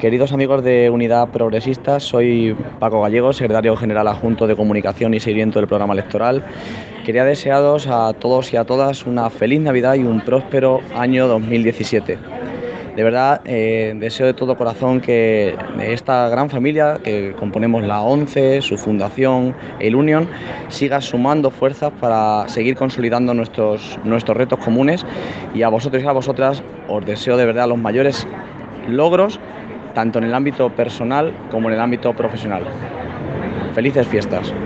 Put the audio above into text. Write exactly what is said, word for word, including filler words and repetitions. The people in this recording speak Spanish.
Queridos amigos de Unidad Progresista, soy Paco Gallego, secretario general adjunto de Comunicación y Seguimiento del Programa Electoral. Quería desearos a todos y a todas una feliz Navidad y un próspero año dos mil diecisiete. De verdad, eh, deseo de todo corazón que esta gran familia que componemos la ONCE, su fundación, el Unión, siga sumando fuerzas para seguir consolidando nuestros, nuestros retos comunes, y a vosotros y a vosotras os deseo de verdad los mayores logros, tanto en el ámbito personal como en el ámbito profesional. Felices fiestas.